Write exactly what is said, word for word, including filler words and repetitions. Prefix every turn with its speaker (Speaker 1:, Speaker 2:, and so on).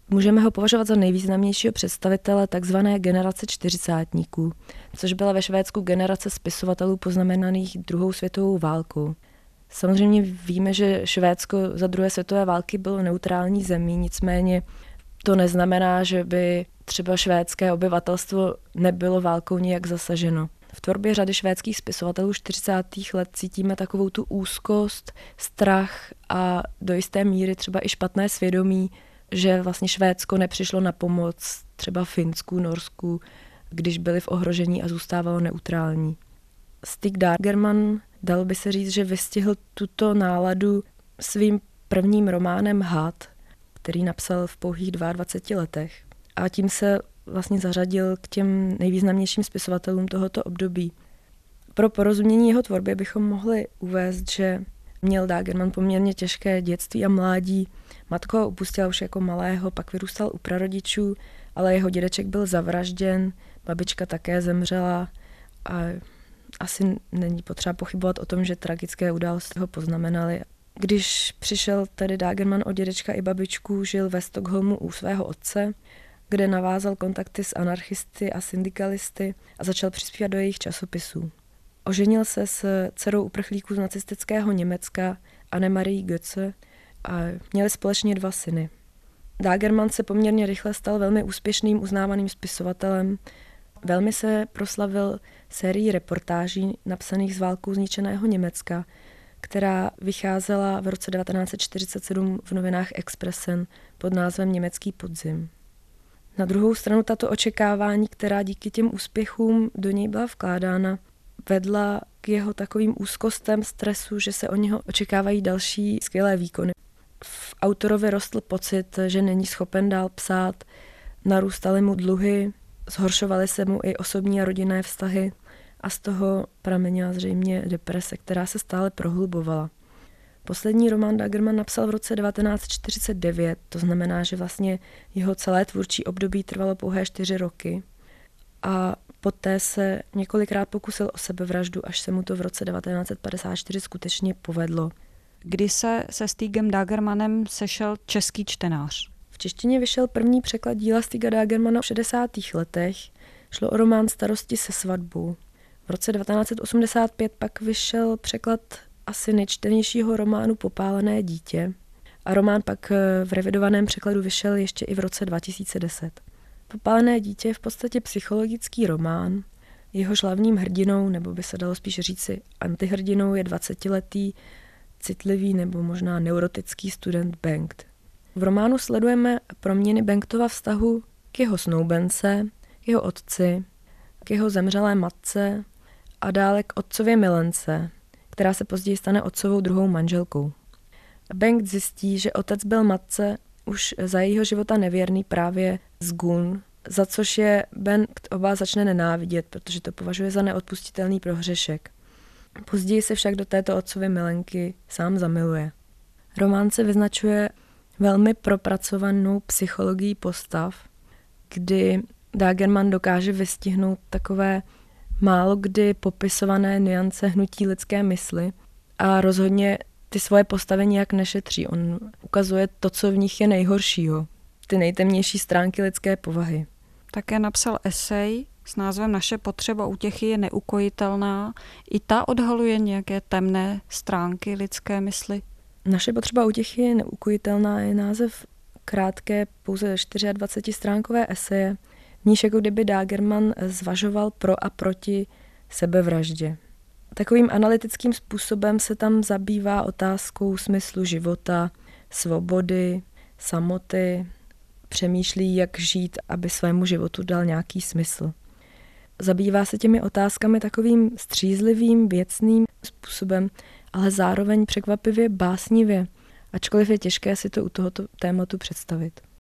Speaker 1: Můžeme ho považovat za nejvýznamnějšího představitele takzvané generace čtyřicátníků, což byla ve Švédsku generace spisovatelů poznamenaných druhou světovou válkou. Samozřejmě víme, že Švédsko za druhé světové války bylo neutrální zemí, nicméně to neznamená, že by třeba švédské obyvatelstvo nebylo válkou nijak zasaženo. V tvorbě řady švédských spisovatelů čtyřicátých let cítíme takovou tu úzkost, strach a do jisté míry třeba i špatné svědomí, že vlastně Švédsko nepřišlo na pomoc třeba Finsku, Norsku, když byli v ohrožení a zůstávalo neutrální. Stig Dagerman, dalo by se říct, že vystihl tuto náladu svým prvním románem Had, který napsal v pouhých dvaceti dvou letech. A tím se vlastně zařadil k těm nejvýznamnějším spisovatelům tohoto období. Pro porozumění jeho tvorbě bychom mohli uvést, že měl Dagerman poměrně těžké dětství a mládí. Matka ho opustila už jako malého, pak vyrůstal u prarodičů, ale jeho dědeček byl zavražděn, babička také zemřela a asi není potřeba pochybovat o tom, že tragické události ho poznamenaly. Když přišel tedy Dagerman o dědečka i babičku, žil ve Stockholmu u svého otce, kde navázal kontakty s anarchisty a syndikalisty a začal přispívat do jejich časopisů. Oženil se s dcerou uprchlíků z nacistického Německa Annemarie Götze a měli společně dva syny. Dagerman se poměrně rychle stal velmi úspěšným uznávaným spisovatelem. Velmi se proslavil sérií reportáží napsaných z válkou zničeného Německa, která vycházela v roce devatenáct set čtyřicet sedm v novinách Expressen pod názvem Německý podzim. Na druhou stranu tato očekávání, která díky těm úspěchům do něj byla vkládána, vedla k jeho takovým úzkostem, stresu, že se od něho očekávají další skvělé výkony. V autorovi rostl pocit, že není schopen dál psát, narůstaly mu dluhy, zhoršovaly se mu i osobní a rodinné vztahy a z toho pramenila zřejmě deprese, která se stále prohlubovala. Poslední román Dagerman napsal v roce devatenáct set čtyřicet devět, to znamená, že vlastně jeho celé tvůrčí období trvalo pouhé čtyři roky a poté se několikrát pokusil o sebevraždu, až se mu to v roce devatenáct set padesát čtyři skutečně povedlo.
Speaker 2: Kdy se se Stigem Dagermanem sešel český čtenář?
Speaker 1: V češtině vyšel první překlad díla Stiga Dagermana v šedesátých letech. Šlo o román Starosti se svatbou. V roce devatenáct set osmdesát pět pak vyšel překlad asi nejčtenějšího románu Popálené dítě a román pak v revidovaném překladu vyšel ještě i v roce dva tisíce deset. Popálené dítě je v podstatě psychologický román. Jehož hlavním hrdinou, nebo by se dalo spíš říci antihrdinou, je dvacetiletý citlivý nebo možná neurotický student Bengt. V románu sledujeme proměny Bengtova vztahu k jeho snoubence, k jeho otci, k jeho zemřelé matce a dále k otcově milence, která se později stane otcovou druhou manželkou. Bengt zjistí, že otec byl matce už za jejího života nevěrný právě z Gun, za což je Bengt oba začne nenávidět, protože to považuje za neodpustitelný prohřešek. Později se však do této otcovy milenky sám zamiluje. Román se vyznačuje velmi propracovanou psychologií postav, kdy Dagerman dokáže vystihnout takové málo kdy popisované nuance hnutí lidské mysli a rozhodně ty svoje postavy nijak nešetří. On ukazuje to, co v nich je nejhoršího, ty nejtemnější stránky lidské povahy.
Speaker 2: Také napsal esej s názvem Naše potřeba útěchy je neukojitelná. I ta odhaluje nějaké temné stránky lidské mysli.
Speaker 1: Naše potřeba útěchy je neukojitelná je název krátké, pouze dvacetičtyřstránkové eseje, v níž jako kdyby Dagerman zvažoval pro a proti sebevraždě. Takovým analytickým způsobem se tam zabývá otázkou smyslu života, svobody, samoty, přemýšlí, jak žít, aby svému životu dal nějaký smysl. Zabývá se těmi otázkami takovým střízlivým, věcným způsobem, ale zároveň překvapivě básnivě, ačkoliv je těžké si to u tohoto tématu představit.